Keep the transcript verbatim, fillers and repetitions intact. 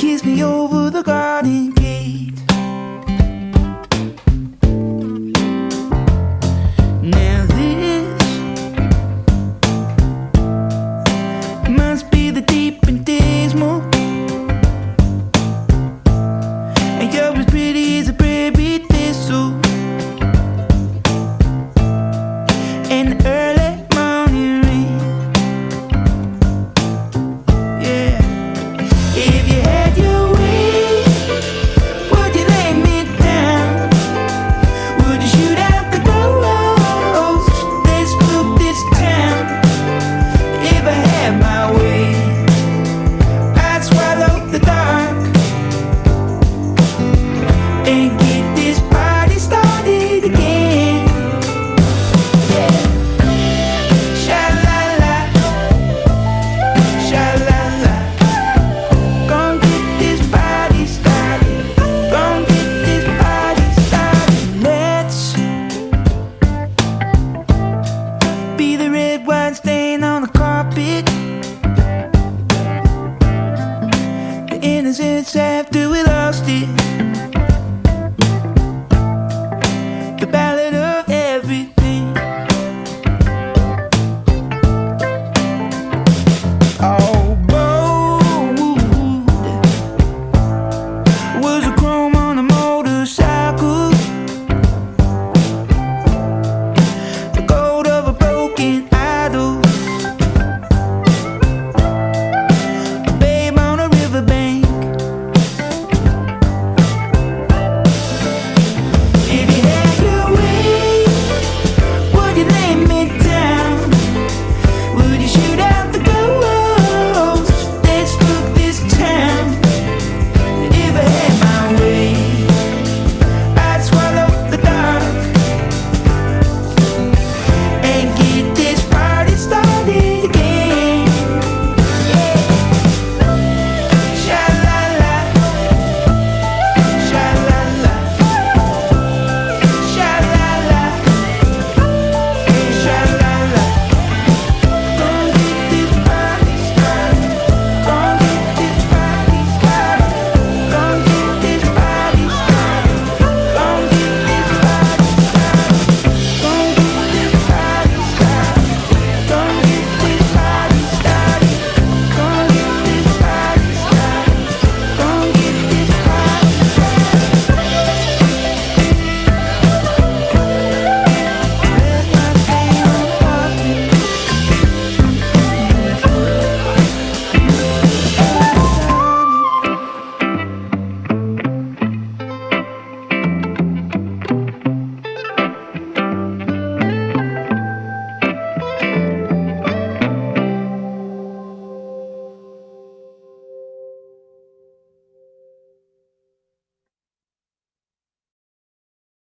kiss me over the garden gate. Now this must be the deep and dismal, and you're as pretty as a prairie thistle. In the early morning rain, yeah. If you had your way, would you lay me down? Would you shoot out the ghost that spook this town? If I had my way, I'd swallow the dark and get this party started again. Yeah. Sha-la-la, sha-la-la. Gon' get this party started. Gon' get this party started. Let's be the red wine stain on the carpet, the innocence after we lost it.